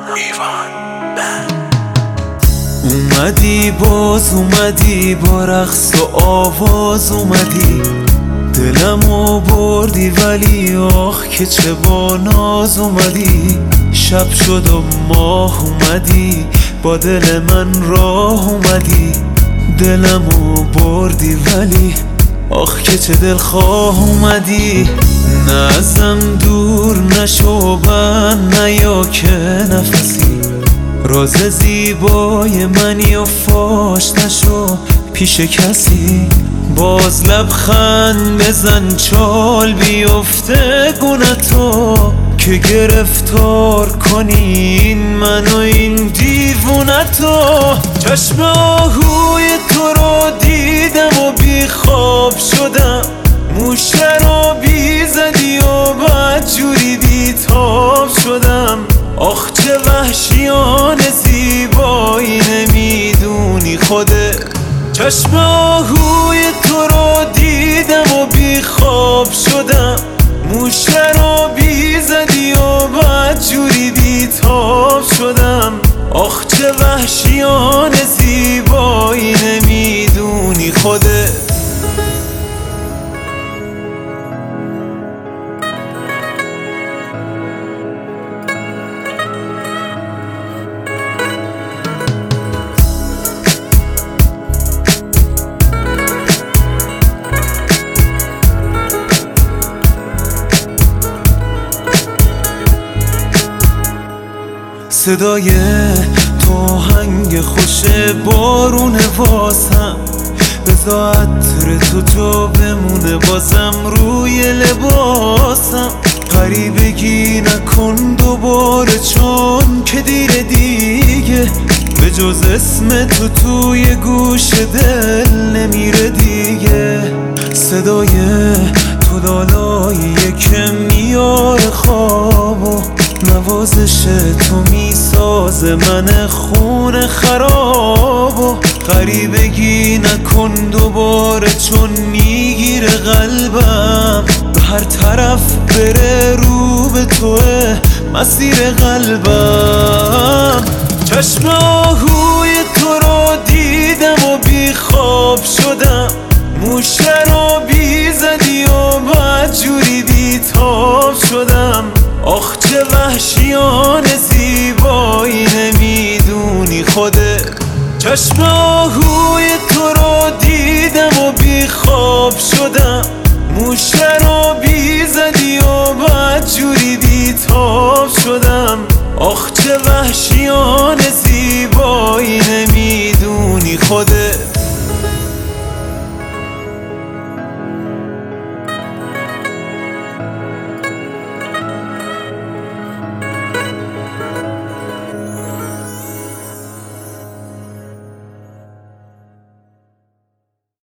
اومدی باز اومدی با رقص و آواز اومدی، دلمو بردی ولی آخ که چه با ناز اومدی. شب شد و ماه اومدی با دل من راه اومدی، دلمو بردی ولی آخ که چه دلخواه اومدی. نه ازم دور نشو بند نیا که نفسی، راز زیبای منی و فاش نشو پیش کسی. باز لبخند بزن چال بیفته گونتو، که گرفتار کنی این من و این دیوونتو. چشم آهوی تو رو دیدم و بی خواب شدم، موشه رو بی زدی و بدجوری بی تاب شدم. آخ چه وحشیانه زیبایی نمیدونی خودت. چشم آهوی تو رو دیدم و بی خواب شدم، موشه رو بی زدی و بدجوری بی تاب شدم. آخ چه وحشیانه زیبایی نمیدونی خودت. صدای تو هنگ خوش بارون واسم، بذار عطر تو بمونه بازم روی لباسم. غریبگی نکن دوباره چون که دیر دیگه، به جز اسم تو توی گوش دل نمیره دیگه. صدای تو لالاییه که میاره خواب و نوازش تو میسازه من خون خراب. و غریبگی نکن دوباره چون میگیره قلبم، به هر طرف بره رو به توه مسیر قلبم. چشم آهوی تو رو دیدم و بی خواب شدم، موشه رو بی زدی و بدجوری بی تاب شدم. آخ چه وحشیانه زیبایی نمیدونی خودت. چشم آهوی تو رو دیدم و بی خواب شدم، موشه رو بی زدی و بدجوری بی تاب شدم. آخ چه وحشیانه زیبایی نمیدونی خودت.